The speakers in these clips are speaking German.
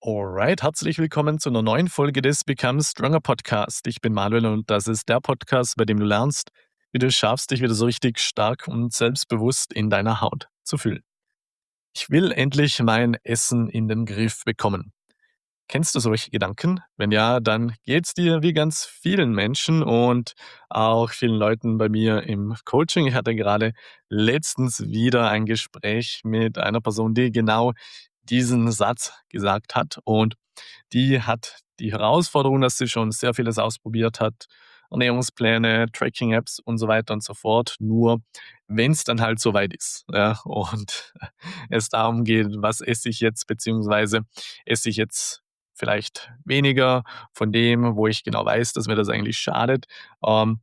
Alright, herzlich willkommen zu einer neuen Folge des Become Stronger Podcast. Ich bin Manuel und das ist der Podcast, bei dem du lernst, wie du es schaffst, dich wieder so richtig stark und selbstbewusst in deiner Haut zu fühlen. Ich will endlich mein Essen in den Griff bekommen. Kennst du solche Gedanken? Wenn ja, dann geht's dir wie ganz vielen Menschen und auch vielen Leuten bei mir im Coaching. Ich hatte gerade letztens wieder ein Gespräch mit einer Person, die genau diesen Satz gesagt hat. Und die hat die Herausforderung, dass sie schon sehr vieles ausprobiert hat, Ernährungspläne, Tracking-Apps und so weiter und so fort. Nur wenn es dann halt so weit ist, ja, und es darum geht, was esse ich jetzt, beziehungsweise esse ich jetzt vielleicht weniger von dem, wo ich genau weiß, dass mir das eigentlich schadet, ähm,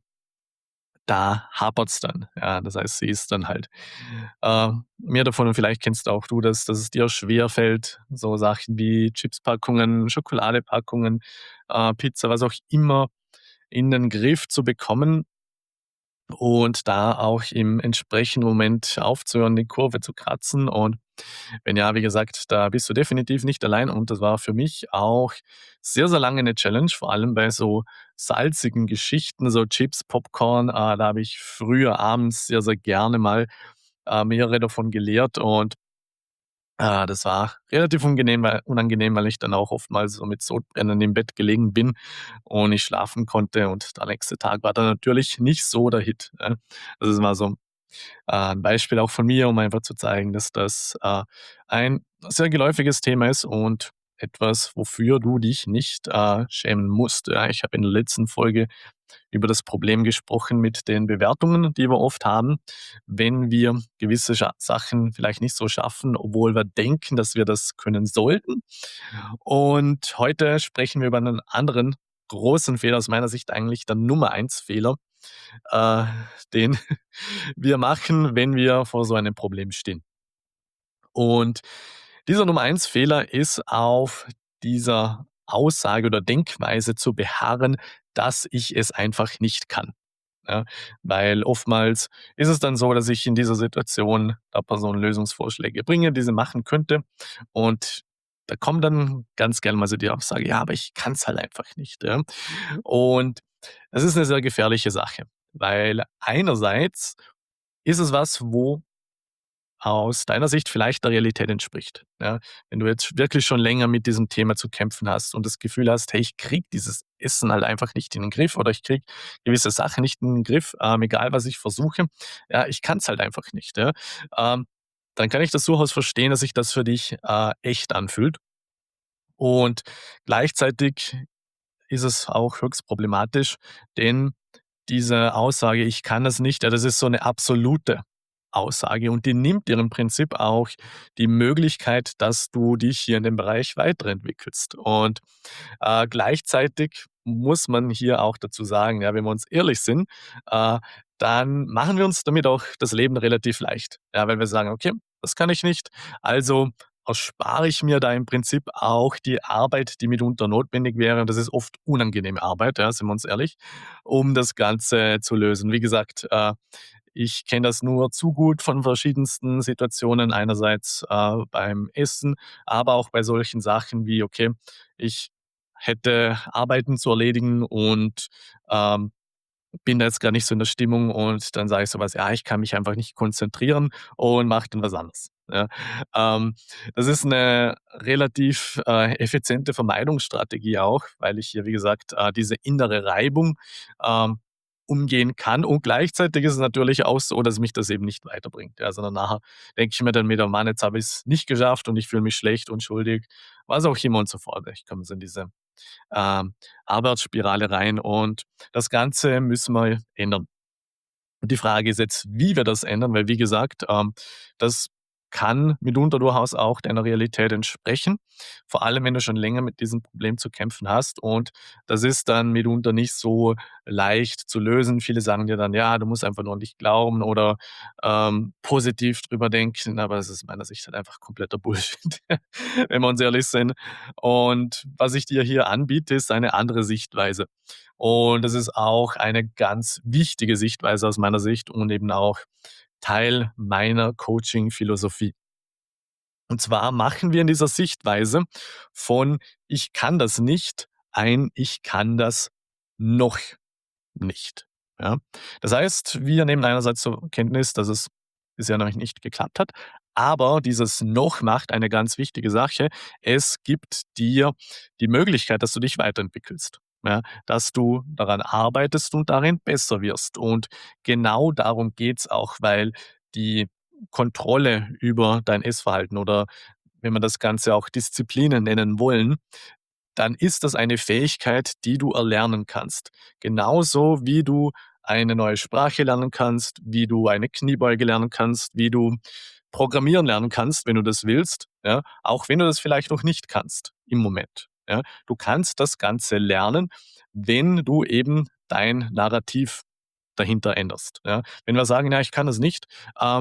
da hapert's dann. Ja, das heißt, sie ist dann halt mehr davon und vielleicht kennst auch du das, dass es dir schwerfällt, so Sachen wie Chipspackungen, Schokoladepackungen, Pizza, was auch immer, in den Griff zu bekommen und da auch im entsprechenden Moment aufzuhören, die Kurve zu kratzen. Und wenn ja, wie gesagt, da bist du definitiv nicht allein und das war für mich auch sehr, sehr lange eine Challenge, vor allem bei so salzigen Geschichten, so Chips, Popcorn. Da habe ich früher abends sehr, sehr gerne mal, mehrere davon geleert und das war relativ unangenehm, weil ich dann auch oftmals so mit Sodbrennen im Bett gelegen bin und nicht schlafen konnte und der nächste Tag war dann natürlich nicht so der Hit, ja. Also, es war so 'n Beispiel auch von mir, um einfach zu zeigen, dass das, ein sehr geläufiges Thema ist und etwas, wofür du dich nicht, schämen musst, ja. Ich habe in der letzten Folge über das Problem gesprochen mit den Bewertungen, die wir oft haben, wenn wir gewisse Sachen vielleicht nicht so schaffen, obwohl wir denken, dass wir das können sollten. Und heute sprechen wir über einen anderen großen Fehler, aus meiner Sicht eigentlich der Nummer eins Fehler, äh, den wir machen, wenn wir vor so einem Problem stehen. Und dieser Nummer eins Fehler ist auf dieser Aussage oder Denkweise zu beharren, dass ich es einfach nicht kann. Ja, weil oftmals ist es dann so, dass ich in dieser Situation der Person Lösungsvorschläge bringe, die sie machen könnte. Und da kommt dann ganz gerne mal so die Aussage: „Ja, aber ich kann es halt einfach nicht“, ja? Und das ist eine sehr gefährliche Sache, weil einerseits ist es was, wo aus deiner Sicht vielleicht der Realität entspricht, ja? Wenn du jetzt wirklich schon länger mit diesem Thema zu kämpfen hast und das Gefühl hast: „Hey, ich kriege dieses Essen halt einfach nicht in den Griff oder ich kriege gewisse Sachen nicht in den Griff, egal was ich versuche. Ja, ich kann es halt einfach nicht“, ja? Ähm, Dann kann ich das durchaus verstehen, dass sich das für dich, echt anfühlt. Und gleichzeitig ist es auch höchst problematisch, denn diese Aussage: „Ich kann das nicht“, ja, das ist so eine absolute Aussage und die nimmt dir im Prinzip auch die Möglichkeit, dass du dich hier in dem Bereich weiterentwickelst. Und, gleichzeitig muss man hier auch dazu sagen, ja, wenn wir uns ehrlich sind, äh, dann machen wir uns damit auch das Leben relativ leicht. Ja, weil wir sagen: „Okay, das kann ich nicht, also erspare ich mir da im Prinzip auch die Arbeit, die mitunter notwendig wäre.“ Und das ist oft unangenehme Arbeit, ja, sind wir uns ehrlich, um das Ganze zu lösen. Wie gesagt, ich kenne das nur zu gut von verschiedensten Situationen. Einerseits, beim Essen, aber auch bei solchen Sachen wie, okay, ich hätte Arbeiten zu erledigen und, ähm, bin da jetzt gar nicht so in der Stimmung und dann sage ich so was: „Ja, ich kann mich einfach nicht konzentrieren“ und mache dann was anderes, ja. Ähm, Das ist eine relativ, effiziente Vermeidungsstrategie auch, weil ich hier, wie gesagt, diese innere Reibung, ähm, umgehen kann und gleichzeitig ist es natürlich auch so, dass mich das eben nicht weiterbringt, ja, sondern nachher denke ich mir dann wieder: „Mann, jetzt habe ich's nicht geschafft und ich fühle mich schlecht und schuldig“, was auch immer und so fort. Ich komme so in diese ähm, Abwärtsspirale rein und das Ganze müssen wir ändern. Und die Frage ist jetzt, wie wir das ändern, weil wie gesagt, das kann mitunter durchaus auch deiner Realität entsprechen, vor allem wenn du schon länger mit diesem Problem zu kämpfen hast und das ist dann mitunter nicht so leicht zu lösen. Viele sagen dir dann: „Ja, du musst einfach nur an dich glauben“ oder, positiv drüber denken, aber es ist meiner Sicht halt einfach kompletter Bullshit, wenn wir uns ehrlich sind. Und was ich dir hier anbiete, ist eine andere Sichtweise. Und das ist auch eine ganz wichtige Sichtweise aus meiner Sicht und eben auch Teil meiner Coaching-Philosophie. Und zwar machen wir in dieser Sichtweise von „Ich kann das nicht“ ein „Ich kann das noch nicht“, ja? Das heißt, wir nehmen einerseits zur Kenntnis, dass es bisher noch nicht geklappt hat, aber dieses „noch“ macht eine ganz wichtige Sache. Es gibt dir die Möglichkeit, dass du dich weiterentwickelst, ja, dass du daran arbeitest und darin besser wirst. Und genau darum geht's auch, weil die Kontrolle über dein Essverhalten oder wenn wir das Ganze auch Disziplinen nennen wollen, dann ist das eine Fähigkeit, die du erlernen kannst. Genauso wie du eine neue Sprache lernen kannst, wie du eine Kniebeuge lernen kannst, wie du programmieren lernen kannst, wenn du das willst, ja, auch wenn du das vielleicht noch nicht kannst im Moment, ja. Du kannst das Ganze lernen, wenn du eben dein Narrativ dahinter änderst, ja. Wenn wir sagen: „Ja, ich kann das nicht“,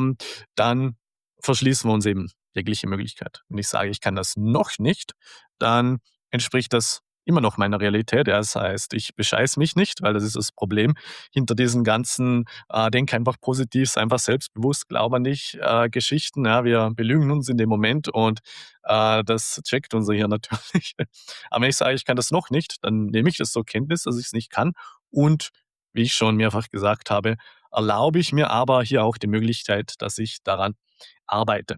dann verschließen wir uns eben jegliche Möglichkeit. Wenn ich sage: „Ich kann das noch nicht“, dann entspricht das immer noch meiner Realität. Ja, das heißt, ich bescheiße mich nicht, weil das ist das Problem hinter diesen ganzen, „Denk einfach positiv, sei einfach selbstbewusst, glaube an dich“, Geschichten, ja. Wir belügen uns in dem Moment und, das checkt unser Hirn natürlich. Aber wenn ich sage: „Ich kann das noch nicht“, dann nehme ich das zur Kenntnis, dass ich's nicht kann und wie ich schon mehrfach gesagt habe, erlaube ich mir aber hier auch die Möglichkeit, dass ich daran arbeite.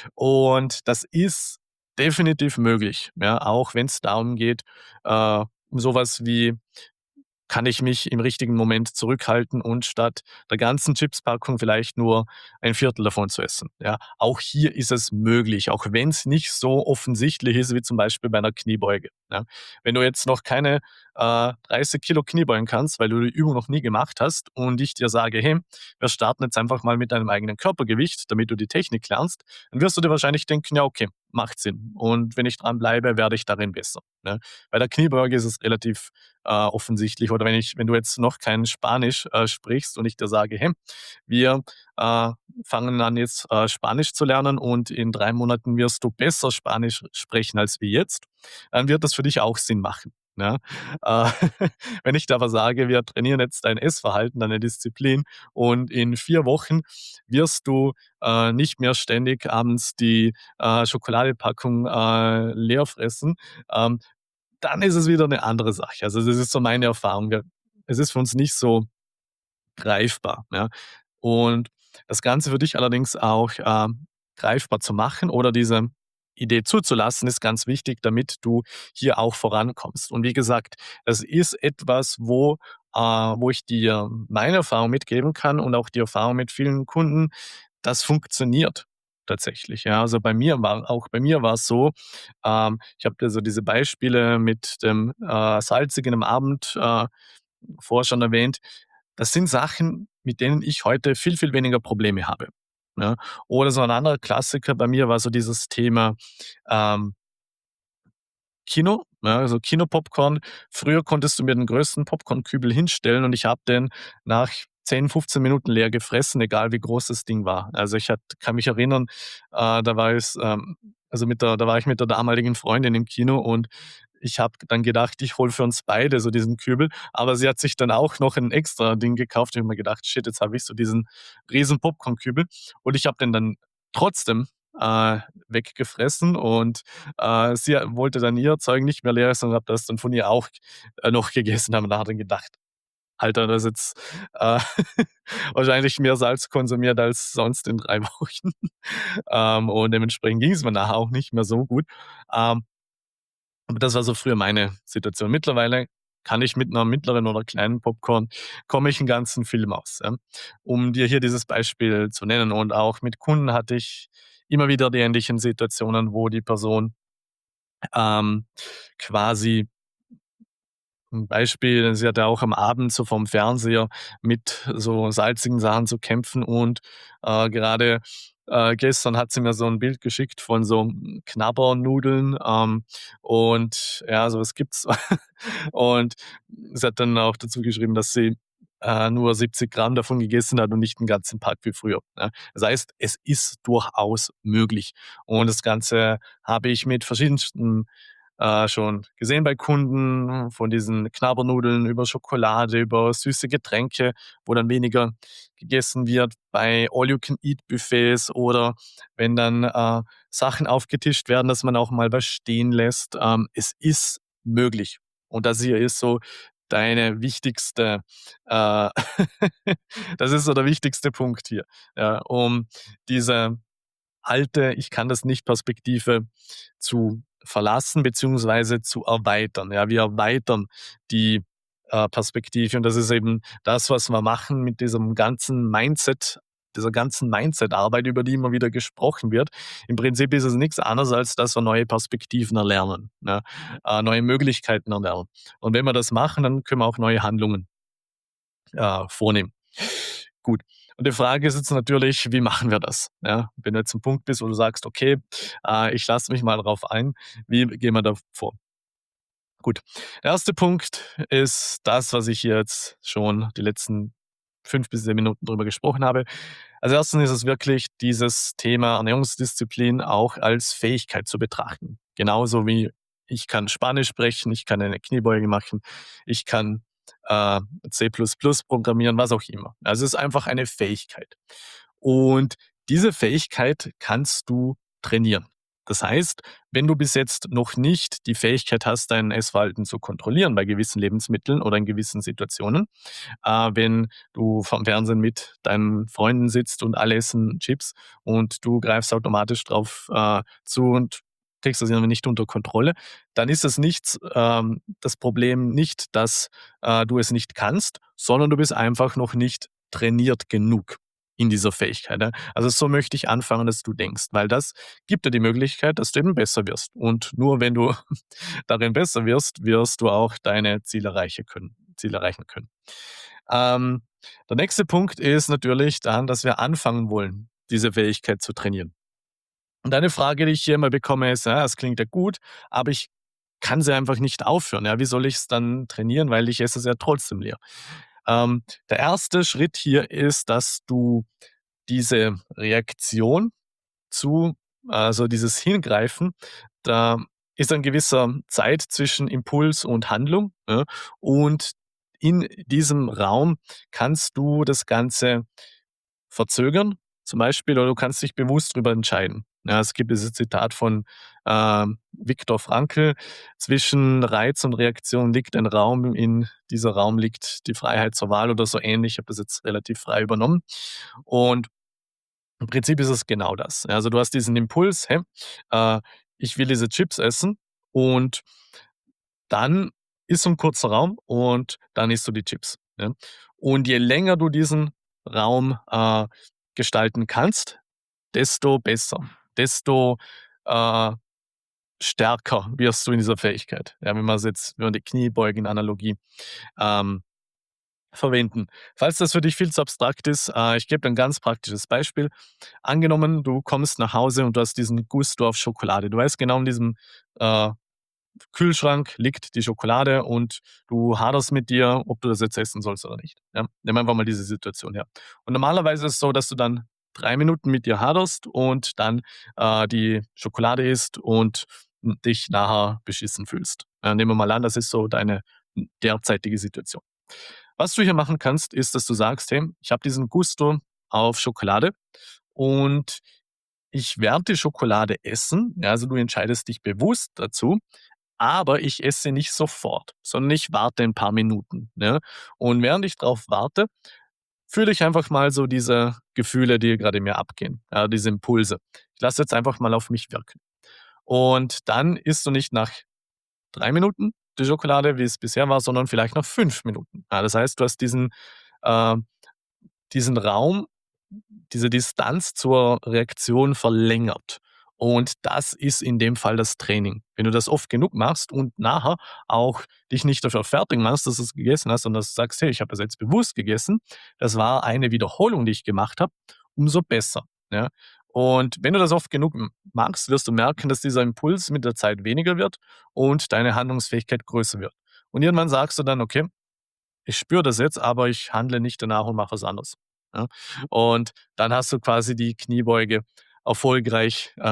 Und das ist definitiv möglich, ja, auch wenn es darum geht, um so wie kann ich mich im richtigen Moment zurückhalten und statt der ganzen Chipspackung vielleicht nur ein Viertel davon zu essen, ja? Auch hier ist es möglich, auch wenn es nicht so offensichtlich ist wie zum Beispiel bei einer Kniebeuge, ja? Wenn du jetzt noch keine, 30 Kilo Kniebeugen kannst, weil du die Übung noch nie gemacht hast und ich dir sage: „Hey, wir starten jetzt einfach mal mit deinem eigenen Körpergewicht, damit du die Technik lernst“, dann wirst du dir wahrscheinlich denken: „Ja, okay, macht Sinn. Und wenn ich dranbleibe, werde ich darin besser“, ne? Bei der Kniebeuge ist es relativ offensichtlich. Oder wenn du jetzt noch kein Spanisch sprichst und ich dir sage: „Hey, wir äh, fangen an jetzt Spanisch zu lernen und in 3 Monaten wirst du besser Spanisch sprechen als wie jetzt“, dann wird das für dich auch Sinn machen, ja? Äh, wenn ich dir aber sage: „Wir trainieren jetzt dein Essverhalten, deine Disziplin und in 4 Wochen wirst du, nicht mehr ständig abends die, Schokoladepackung, leer fressen“, ähm, dann ist es wieder 'ne andere Sache. Also, das ist so meine Erfahrung. Es ist für uns nicht so greifbar, ja? Und das Ganze für dich allerdings auch, greifbar zu machen oder diese Idee zuzulassen, ist ganz wichtig, damit du hier auch vorankommst. Und wie gesagt, das ist etwas, wo ich dir meine Erfahrung mitgeben kann und auch die Erfahrung mit vielen Kunden, das funktioniert tatsächlich, ja. Also, bei mir war's so, ich habe dir so diese Beispiele mit dem, Salzigen am Abend, vorher schon erwähnt. Das sind Sachen, mit denen ich heute viel, viel weniger Probleme habe, ne? Oder so ein anderer Klassiker bei mir war so dieses Thema, ähm, Kino, ne, also Kinopopcorn. Früher konntest du mir den größten Popcornkübel hinstellen und ich habe den nach 10, 15 Minuten leer gefressen, egal wie groß das Ding war. Also, kann mich erinnern, da war es, da war ich mit der damaligen Freundin im Kino und ich habe dann gedacht, ich hole für uns beide so diesen Kübel, aber sie hat sich dann auch noch ein extra Ding gekauft. Ich habe mir gedacht: „Shit, jetzt habe ich so diesen riesen Popcornkübel“ und ich habe den dann trotzdem, weggefressen und sie wollte dann ihr Zeug nicht mehr leer essen und habe das dann von ihr auch, noch gegessen, habe mir dann gedacht: „Alter, du hast jetzt, äh, wahrscheinlich mehr Salz konsumiert als sonst in 3 Wochen.“ Und dementsprechend ging es mir nachher auch nicht mehr so gut. Ähm, aber das war so früher meine Situation. Mittlerweile kann ich mit 'ner mittleren oder kleinen Popcorn komme ich 'n ganzen Film aus, ja? Um dir hier dieses Beispiel zu nennen. Und auch mit Kunden hatte ich immer wieder die ähnlichen Situationen, wo die Person, ähm, quasi 'n Beispiel, sie hatte auch am Abend so vorm Fernseher mit so salzigen Sachen zu kämpfen und, gerade, gestern hat sie mir so 'n Bild geschickt von so Knabbernudeln, und ja, so was gibt's. Und sie hat dann auch dazu geschrieben, dass sie, nur 70 Gramm davon gegessen hat und nicht 'n ganzen Pack wie früher, ne? Das heißt, es ist durchaus möglich. Und das Ganze habe ich mit verschiedensten schon gesehen bei Kunden, von diesen Knabbernudeln über Schokolade, über süße Getränke, wo dann weniger gegessen wird, bei All-You-Can-Eat-Buffets oder wenn dann Sachen aufgetischt werden, dass man auch mal was stehen lässt. Es ist möglich. Und das hier ist so deine wichtigste, äh, das ist so der wichtigste Punkt hier, ja, um diese alte „Ich kann das nicht“ Perspektive zu verlassen beziehungsweise zu erweitern. Ja, wir erweitern die Perspektive und das ist eben das, was wir machen mit diesem ganzen Mindset dieser ganzen Mindset-Arbeit, über die immer wieder gesprochen wird. Im Prinzip ist es nichts anderes, als dass wir neue Perspektiven erlernen, ne, neue Möglichkeiten erlernen. Und wenn wir das machen, dann können wir auch neue Handlungen vornehmen. Gut. Und die Frage ist jetzt natürlich, wie machen wir das? Ja, wenn du jetzt 'n Punkt bist, wo du sagst: „Okay, ich lasse mich mal drauf ein“, wie gehen wir da vor? Gut. Der erste Punkt ist das, was ich hier jetzt schon die letzten 5 bis 10 Minuten drüber gesprochen habe. Als Erstes ist es wirklich dieses Thema Ernährungsdisziplin auch als Fähigkeit zu betrachten. Genauso wie ich kann Spanisch sprechen, ich kann eine Kniebeuge machen, ich kann C++ programmieren, was auch immer. Also es ist einfach eine Fähigkeit. Und diese Fähigkeit kannst du trainieren. Das heißt, wenn du bis jetzt noch nicht die Fähigkeit hast, dein Essverhalten zu kontrollieren bei gewissen Lebensmitteln oder in gewissen Situationen, wenn du vorm Fernsehen mit deinen Freunden sitzt und alle essen Chips und du greifst automatisch drauf zu und kriegst das irgendwie nicht unter Kontrolle, dann ist es nicht das Problem nicht, dass du es nicht kannst, sondern du bist einfach noch nicht trainiert genug in dieser Fähigkeit. Ja? Also so möchte ich anfangen, dass du denkst, weil das gibt dir die Möglichkeit, dass du eben besser wirst. Und nur wenn du darin besser wirst, wirst du auch deine Ziele erreichen können. Ähm, Der nächste Punkt ist natürlich dann, dass wir anfangen wollen, diese Fähigkeit zu trainieren. Und eine Frage, die ich hier immer bekomme, ist, ja, es klingt ja gut, aber ich kann sie einfach nicht aufhören. Ja, wie soll ich es dann trainieren, weil ich esse es ja trotzdem leer. Der erste Schritt hier ist, dass du diese Reaktion zu also dieses Hingreifen, da ist ein gewisser Zeit zwischen Impuls und Handlung, ja, und in diesem Raum kannst du das Ganze verzögern zum Beispiel oder du kannst dich bewusst darüber entscheiden. Ja, es gibt dieses Zitat von, Viktor Frankl: „Zwischen Reiz und Reaktion liegt ein Raum, in dieser Raum liegt die Freiheit zur Wahl“ oder so ähnlich. Ich habe das jetzt relativ frei übernommen. Und im Prinzip ist es genau das. Ja, also, du hast diesen Impuls: „Hey, äh, ich will diese Chips essen“, und dann ist so 'n kurzer Raum und dann isst du die Chips, ja? Und je länger du diesen Raum gestalten kannst, desto besser, desto äh, stärker wirst du in dieser Fähigkeit. Ja, wenn wir die Kniebeugen-Analogie ähm, verwenden. Falls das für dich viel zu abstrakt ist, ich gebe dir 'n ganz praktisches Beispiel. Angenommen, du kommst nach Hause und du hast diesen Gusto auf Schokolade. Du weißt genau, in diesem äh, Kühlschrank liegt die Schokolade und du haderst mit dir, ob du das jetzt essen sollst oder nicht. Ja? Nimm einfach mal diese Situation her. Und normalerweise ist es so, dass du dann 3 Minuten mit dir haderst und dann die Schokolade isst und dich nachher beschissen fühlst. Nehmen wir mal an, das ist so deine derzeitige Situation. Was du hier machen kannst, ist, dass du sagst, hey, ich habe diesen Gusto auf Schokolade und ich werde die Schokolade essen. Ja, also du entscheidest dich bewusst dazu, aber ich esse nicht sofort, sondern ich warte ein paar Minuten. Ne? Und während ich darauf warte, fühle ich einfach mal so diese Gefühle, die gerade in mir abgehen, ja, diese Impulse. Ich lasse jetzt einfach mal auf mich wirken. Und dann isst du nicht nach 3 Minuten die Schokolade, wie es bisher war, sondern vielleicht nach 5 Minuten. Ja, das heißt, du hast äh, diesen Raum, diese Distanz zur Reaktion verlängert. Und das ist in dem Fall das Training. Wenn du das oft genug machst und nachher auch dich nicht dafür fertig machst, dass du es gegessen hast, sondern dass du sagst: „Hey, ich habe das jetzt bewusst gegessen. Das war eine Wiederholung, die ich gemacht habe“, umso besser, ja? Und wenn du das oft genug machst, wirst du merken, dass dieser Impuls mit der Zeit weniger wird und deine Handlungsfähigkeit größer wird. Und irgendwann sagst du dann: „Okay, ich spüre das jetzt, aber ich handle nicht danach und mache was anderes. Ja? Und dann hast du quasi die Kniebeuge erfolgreich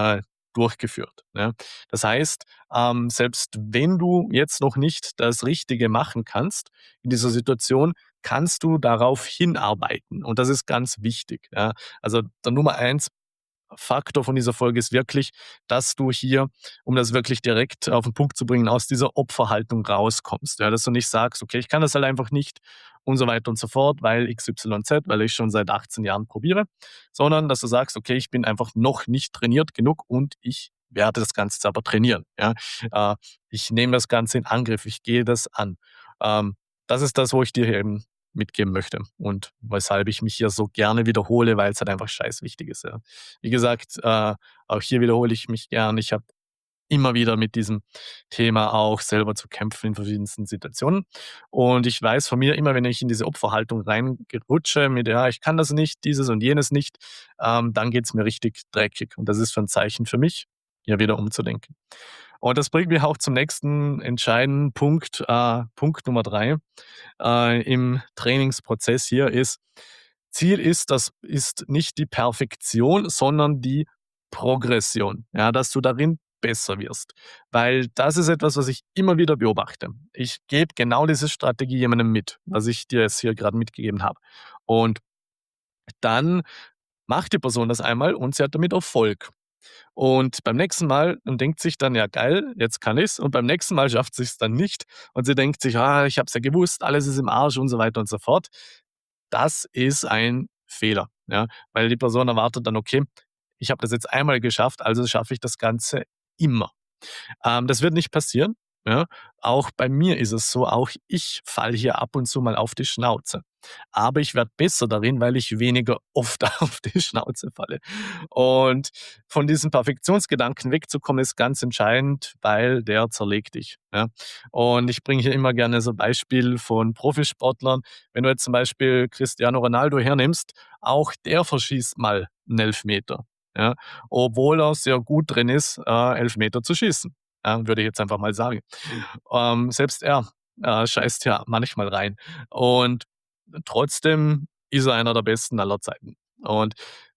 durchgeführt, ne? Das heißt, selbst wenn du jetzt noch nicht das Richtige machen kannst in dieser Situation, kannst du darauf hinarbeiten und das ist ganz wichtig, ja. Also, der Nummer eins Faktor von dieser Folge ist wirklich, dass du hier, um das wirklich direkt auf den Punkt zu bringen, aus dieser Opferhaltung rauskommst. Ja, dass du nicht sagst, okay, ich kann das halt einfach nicht und so weiter und so fort, weil XYZ, weil ich schon seit 18 Jahren probiere, sondern dass du sagst, okay, ich bin einfach noch nicht trainiert genug und ich werde das Ganze jetzt aber trainieren. Ja? Äh, Ich nehme das Ganze in Angriff, ich gehe das an. Das ist das, wo ich dir eben mitgeben möchte und weshalb ich mich hier so gerne wiederhole, weil es halt einfach scheiß wichtig ist, ja. Wie gesagt, auch hier wiederhole ich mich gern. Ich habe immer wieder mit diesem Thema auch selber zu kämpfen in verschiedensten Situationen. Und ich weiß von mir, immer wenn ich in diese Opferhaltung reingerutsche mit: „Ja, ich kann das nicht, dieses und jenes nicht“, dann geht's mir richtig dreckig. Und das ist für 'n Zeichen für mich, hier wieder umzudenken. Und das bringt mich auch zum nächsten entscheidenden Punkt, Punkt Nummer 3 im Trainingsprozess hier ist, Ziel ist, das ist nicht die Perfektion, sondern die Progression, ja, dass du darin besser wirst. Weil das ist etwas, was ich immer wieder beobachte. Ich gebe genau diese Strategie jemandem mit, was ich dir jetzt hier gerade mitgegeben habe. Und dann macht die Person das einmal und sie hat damit Erfolg. Und beim nächsten Mal und denkt sich dann: „Ja geil, jetzt kann ich's.“ Und beim nächsten Mal schafft sie's dann nicht und sie denkt sich: „Ah, ich habe es ja gewusst, alles ist im Arsch“ und so weiter und so fort. Das ist ein Fehler, ja, weil die Person erwartet dann: „Okay, ich habe das jetzt einmal geschafft, also schaffe ich das Ganze immer.“ Das wird nicht passieren, ja. Auch bei mir ist es so, auch ich falle hier ab und zu mal auf die Schnauze. Aber ich werde besser darin, weil ich weniger oft auf die Schnauze falle. Und von diesem Perfektionsgedanken wegzukommen, ist ganz entscheidend, weil der zerlegt dich, ja. Und ich bringe hier immer gerne so Beispiel von Profisportlern. Wenn du jetzt zum Beispiel Cristiano Ronaldo hernimmst, auch der verschießt mal 'n Elfmeter, ja, obwohl er sehr gut drin ist, Elfmeter zu schießen, ja, würde ich jetzt einfach mal sagen. Selbst er, scheißt ja manchmal rein und trotzdem ist er einer der Besten aller Zeiten. Und,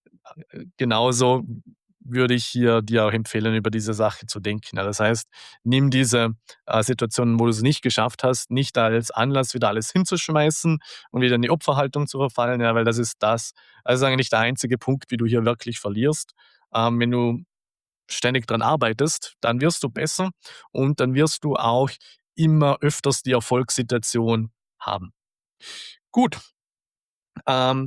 genauso würde ich hier dir auch empfehlen, über diese Sache zu denken. Ja, das heißt, nimm diese, Situationen, wo du es nicht geschafft hast, nicht als Anlass, wieder alles hinzuschmeißen und wieder in die Opferhaltung zu verfallen, ja, weil das ist eigentlich der einzige Punkt, wie du hier wirklich verlierst. Wenn du ständig dran arbeitest, dann wirst du besser und dann wirst du auch immer öfters die Erfolgssituation haben. Gut, ähm,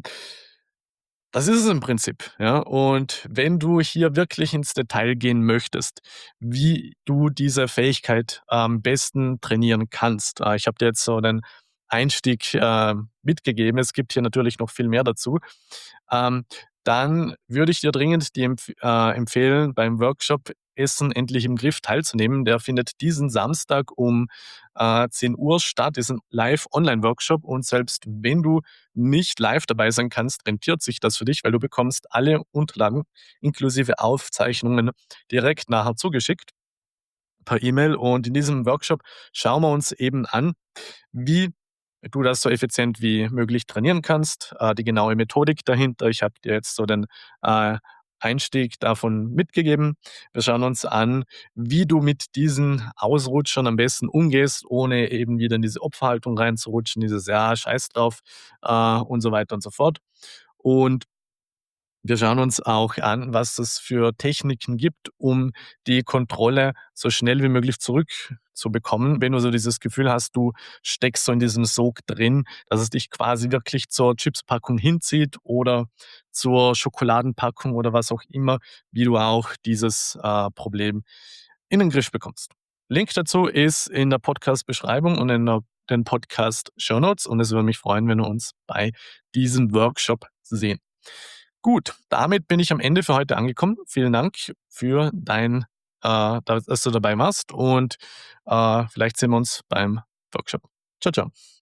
das ist es im Prinzip, ja. Und wenn du hier wirklich ins Detail gehen möchtest, wie du diese Fähigkeit am besten trainieren kannst. Ich habe dir jetzt so den Einstieg, mitgegeben. Es gibt hier natürlich noch viel mehr dazu. Ähm, Dann würde ich dir dringend empfehlen, beim Workshop Essen endlich im Griff teilzunehmen. Der findet diesen Samstag um 10 Uhr statt, ist ein Live-Online-Workshop und selbst wenn du nicht live dabei sein kannst, rentiert sich das für dich, weil du bekommst alle Unterlagen inklusive Aufzeichnungen direkt nachher zugeschickt per E-Mail und in diesem Workshop schauen wir uns eben an, wie du das so effizient wie möglich trainieren kannst, die genaue Methodik dahinter. Ich habe dir jetzt so den äh, Einstieg davon mitgegeben. Wir schauen uns an, wie du mit diesen Ausrutschern am besten umgehst, ohne eben wieder in diese Opferhaltung reinzurutschen, dieses „Ja, scheiß drauf“ und so weiter und so fort. Und wir schauen uns auch an, was es für Techniken gibt, um die Kontrolle so schnell wie möglich zurückzubekommen. Wenn du so dieses Gefühl hast, du steckst so in diesem Sog drin, dass es dich quasi wirklich zur Chipspackung hinzieht oder zur Schokoladenpackung oder was auch immer, wie du auch dieses, Problem in den Griff bekommst. Link dazu ist in der Podcast-Beschreibung und in den Podcast-Shownotes und es würde mich freuen, wenn wir uns bei diesem Workshop sehen. Gut, damit bin ich am Ende für heute angekommen. Vielen Dank für dass du dabei warst und vielleicht sehen wir uns beim Workshop. Ciao, ciao.